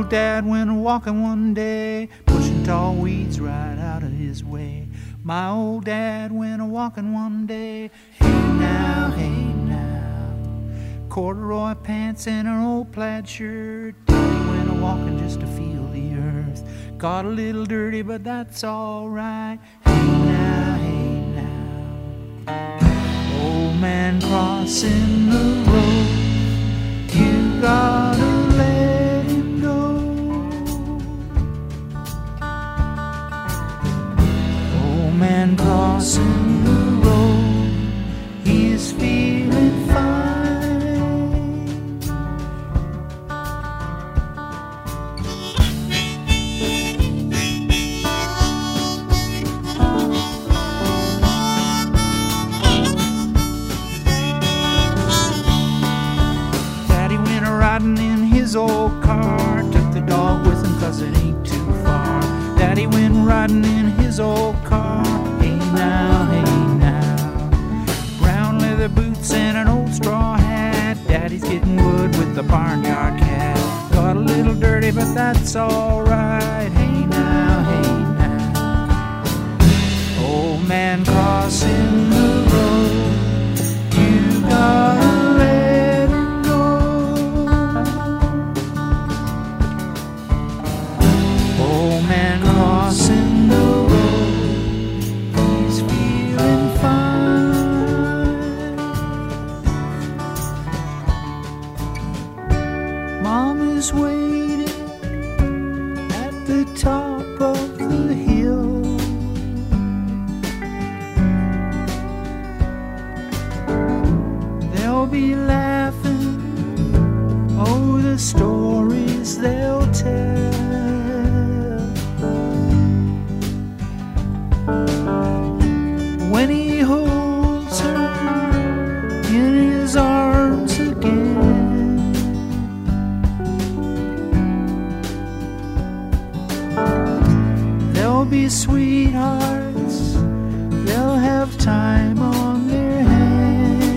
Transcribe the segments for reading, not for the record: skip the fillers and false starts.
old dad went walking one day, pushing tall weeds right out of his way. My old dad went walking one day. Hey now, corduroy pants and an old plaid shirt. Daddy went walking just to feel the earth. Got a little dirty, but that's all right. Hey now, old man crossing the road. You gotta let him go. Old man crossing the road. He's feeling fine. Riding in his old car, took the dog with him 'cause it ain't too far. Daddy went riding in his old car. Hey now, brown leather boots and an old straw hat. Daddy's getting wood with the barnyard cat. Got a little dirty, but that's all right. Hey now, old man crossing the road. You gotta crossing the road, he's feeling fine. Mom is waiting at the top of the hill. They'll be laughing, oh, the stories they'll tell. When he holds her in his arms again, they'll be sweethearts, they'll have time on their hands.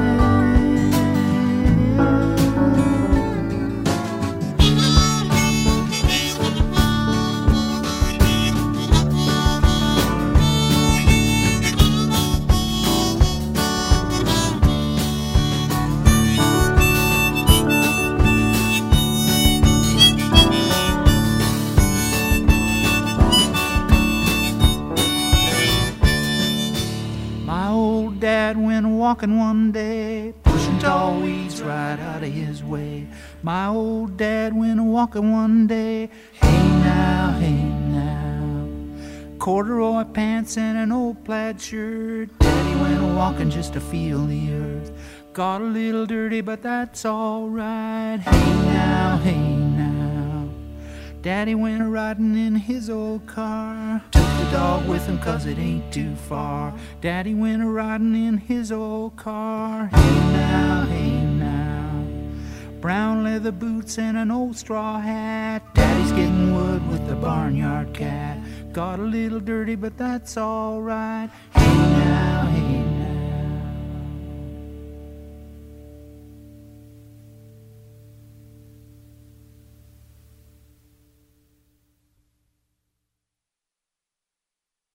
Dad went walking one day, pushing tall weeds right out of his way. My old dad went walking one day. Hey now, corduroy pants and an old plaid shirt. Daddy went walking just to feel the earth. Got a little dirty, but that's all right. Hey now, Daddy went riding in his old car. Took the dog with him 'cause it ain't too far. Daddy went riding in his old car. Hey now, brown leather boots and an old straw hat. Daddy's getting wood with the barnyard cat. Got a little dirty, but that's all right. Hey now,